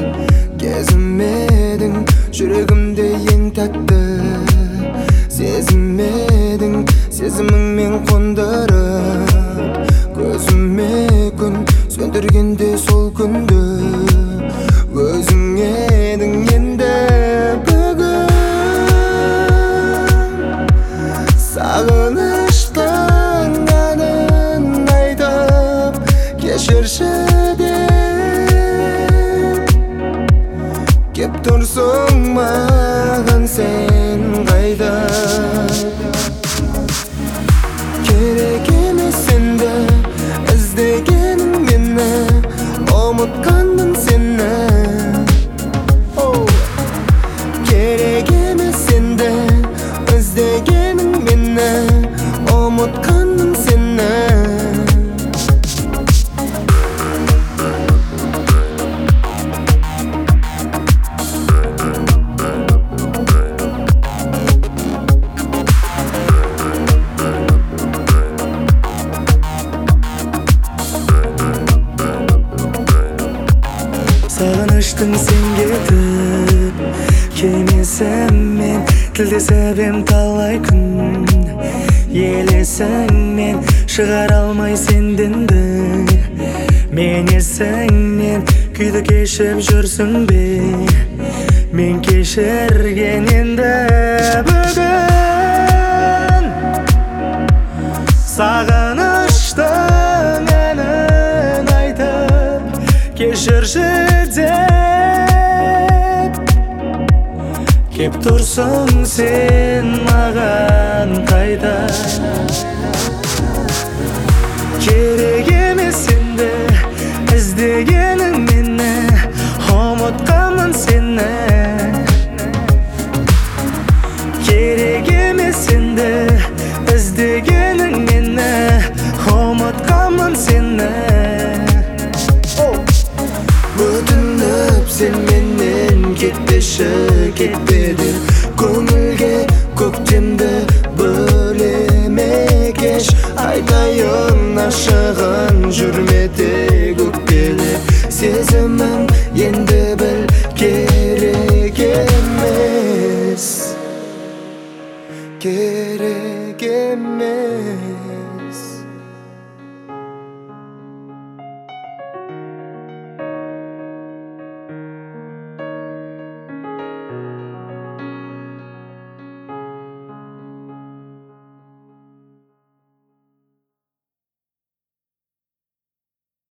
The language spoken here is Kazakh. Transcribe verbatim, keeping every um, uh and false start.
Kezimedin жүрегімде ең тәтті, сезімедің сезіміңмен қондырып, көзіме күн сөндіргенде сол күнді өзің едің енді бүгін. Сағыныштың әнін айтып кешірші деп кеп тұрсың маған сен қайда. Керек емес енді іздегенің мені, ұмытқанмын сені. Керек емес енді іздегенің мені, ұмытқанмын сені. Сағыныштың сен кетіп келмесем мен, тілдесіп ем талай күн. Елесіңмен шығар алмай сенденді, мен есіңнен күйді кешіп жүрсің бе? Мен кешірген енді бүгін. Сағыныштың әнін айтып кешірші деп кеп тұрсың сен маған қайда. Керек емес енді іздегенің мені, ұмытқанмын сені. Керек емес енді іздегенің мені, ұмытқанмын сені. Өтініп сен менен кетпеші, кетпе деп